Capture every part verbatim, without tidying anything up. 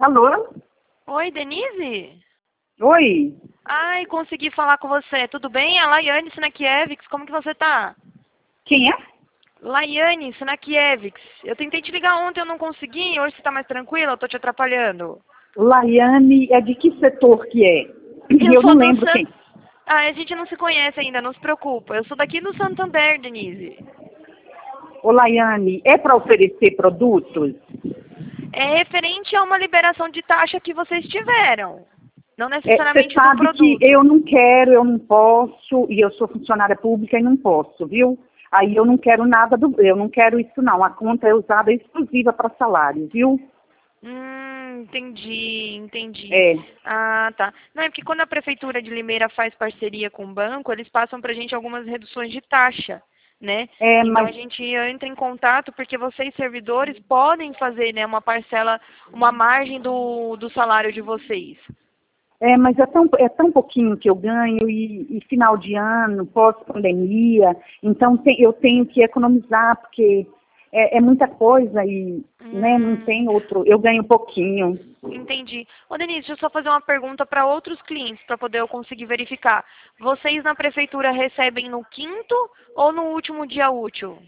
Alô? Oi, Denise? Oi? Ai, consegui falar com você. Tudo bem? A Laiane Sinakiewicz, como que você tá? Quem é? Laiane Sinakiewicz. Eu tentei te ligar ontem, eu não consegui. Hoje você tá mais tranquila? Eu tô te atrapalhando. Laiane é de que setor que é? Eu Eu sou não do lembro San... quem. Ah, a gente não se conhece ainda, não se preocupa. Eu sou daqui do Santander, Denise. Ô, Laiane, é para oferecer produtos? É referente a uma liberação de taxa que vocês tiveram. Não É, você necessariamente do sabe que eu produto. não quero, eu não posso, e eu sou funcionária pública e não posso, viu? Aí eu não quero nada do, eu não quero isso não. A conta é usada exclusiva para salário, viu? Hum, entendi, entendi. É, Ah, tá. Não, é porque quando a Prefeitura de Limeira faz parceria com o banco, eles passam pra gente algumas reduções de taxa, né? é, Então mas a gente entra em contato porque vocês, servidores, podem fazer, né, uma parcela, uma margem do, do salário de vocês. É, mas é tão, é tão pouquinho que eu ganho e, e final de ano, pós-pandemia, então tem- eu tenho que economizar, porque é, é muita coisa e né, não Hum, tem outro, eu ganho pouquinho. entendi. Ô, Denise, deixa eu só fazer uma pergunta para outros clientes, para poder eu conseguir verificar. Vocês na Prefeitura recebem no quinto ou no último dia útil?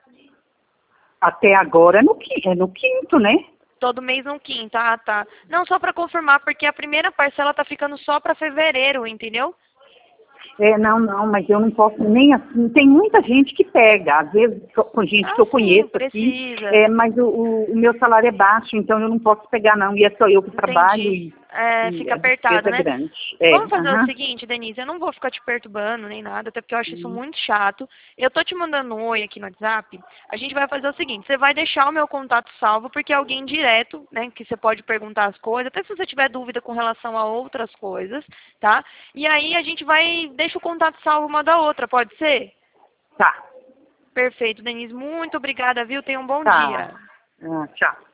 Até agora é no, qui- é no quinto, né? Todo mês no quinto, ah, tá. Não, só para confirmar, porque a primeira parcela tá ficando só para fevereiro, entendeu? É, não, não, mas eu não posso nem assim. Tem muita gente que pega, às vezes co- com gente que Ah, eu sim, conheço aqui, precisa. é, mas o, o- o meu salário é baixo, então eu não posso pegar não. E é só eu que trabalho Entendi. e, É, e fica a despesa apertado, é né? grande. É, Vamos fazer o aham, seguinte, Denise, eu não vou ficar te perturbando nem nada, até porque eu acho isso uhum, muito chato. Eu tô te mandando um oi aqui no WhatsApp. A gente vai fazer o seguinte, você vai deixar o meu contato salvo, porque é alguém direto, né, que você pode perguntar as coisas, até se você tiver dúvida com relação a outras coisas, tá? E aí a gente vai, deixa o contato salvo uma da outra, pode ser? tá, Perfeito, Denise. Muito obrigada, viu? Tenha um bom tá. dia. Ah, tchau.